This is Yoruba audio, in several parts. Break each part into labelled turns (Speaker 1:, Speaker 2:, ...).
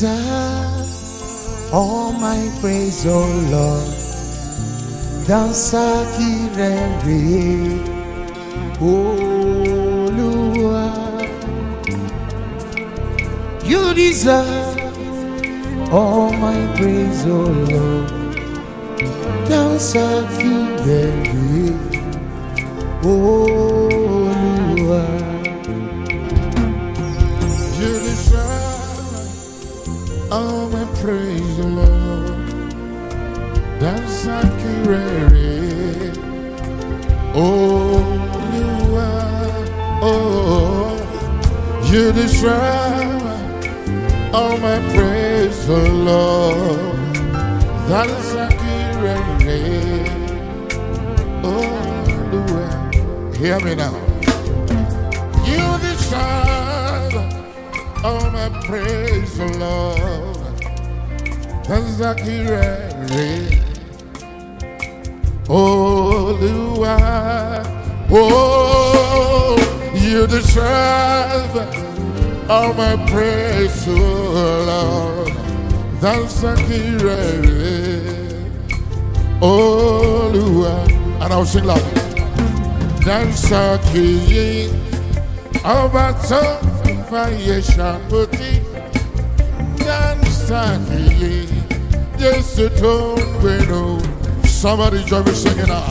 Speaker 1: deserve all my praise, oh Lord. Dansaki rere, Olúwa. You deserve all my praise, oh Lord. Dansaki rere, Olúwa.
Speaker 2: You deserve all my praise, oh Lord. Dansaki rere, Olúwa. Oh, you deserve all my praise, oh Lord. Dansaki rere, Olúwa. Hear me now. You deserve all my praise, oh Lord. Dansaki rere, Olúwa. Oh, you deserve all my praise, oh Lord. Dansaki rere, Olúwa. And I'll sing loud. Dansaki ọba tó fàyè ṣàpótí. Dansaki Jésù tó ń gbénu. Somebody join me singing now.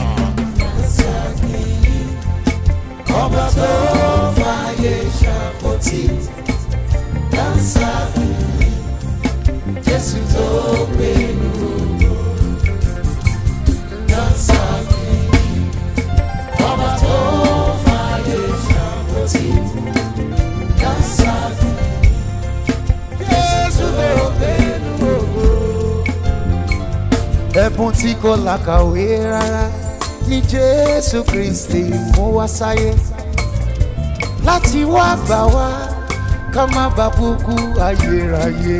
Speaker 1: Ọba tó fàyè ṣàpótí. Dansaki Jésù tó gbénu. Dansaki ọba tó fàyè ṣàpótí. Dansaki Jésù tó gbénu. Ẹ̀bùn tí kò làkàwé rárá ní Jésù Kristi mú wá sáyé láti wá gbà wá ká má bà kúkú ayérayé.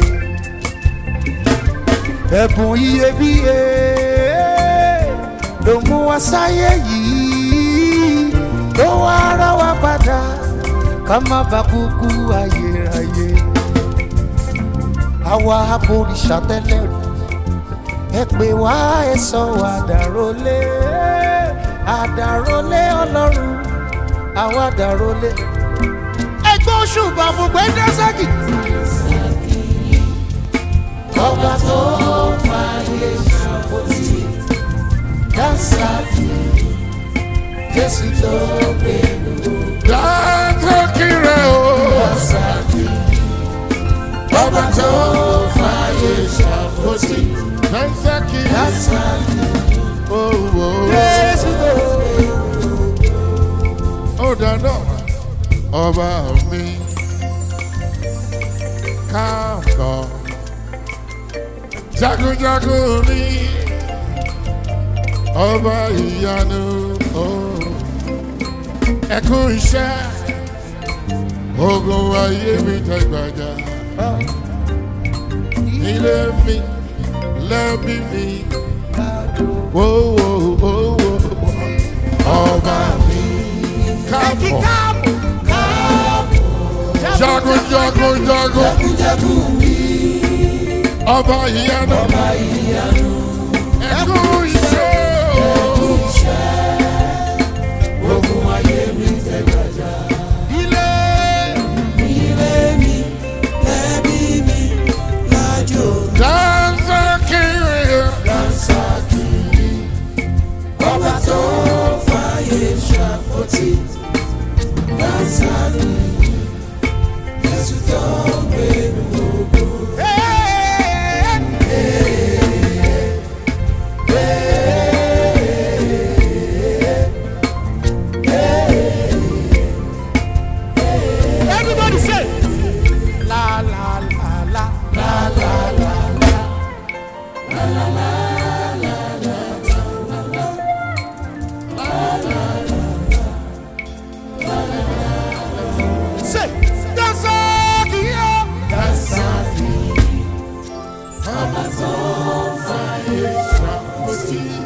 Speaker 1: Ẹ̀bùn iyebíye ló mú wá sáyé yìí ló wá rà wá padà ká má bà kúkú ayérayé. Àwa abòrìṣà tẹ́lẹ̀ rí ẹ pè wá ẹ sọ wá dàrólé Ọlọ́run àwa dàrólé. Ẹgbẹ́ òṣùbà fún pé Dansaki. Ọba tó fàyè ṣàpótí. Dansaki Jésù tó gbénu.
Speaker 2: Dansaki rẹ o.
Speaker 1: Dansaki ọba tó fàyè ṣàpótí.
Speaker 2: Dansaki,
Speaker 1: Dansaki
Speaker 2: oh, oh.
Speaker 1: Jésù tó gbénu.
Speaker 2: Oh, dáná ọba mi káàbọ̀ jagunjagun mi ọba ìyanu ẹ kú iṣẹ́ ogun ayé mi tẹgbàjà ilé mi lẹ́bí mi ọba mi káàbọ̀ jagunjagun mi ọba ìyanu ẹ kú iṣẹ́
Speaker 1: ogun ayé mi tẹgbàjà. Ilé mi lẹ́bí mi lájò.
Speaker 2: Dansaki
Speaker 1: ọba tó fàyè ṣàpótí. Dansaki Jésù tó gbénu ògo. Everybody say la la la la la la la la la la. Say Dansaki, Dansaki, ọba tó fàyè ṣàpótí.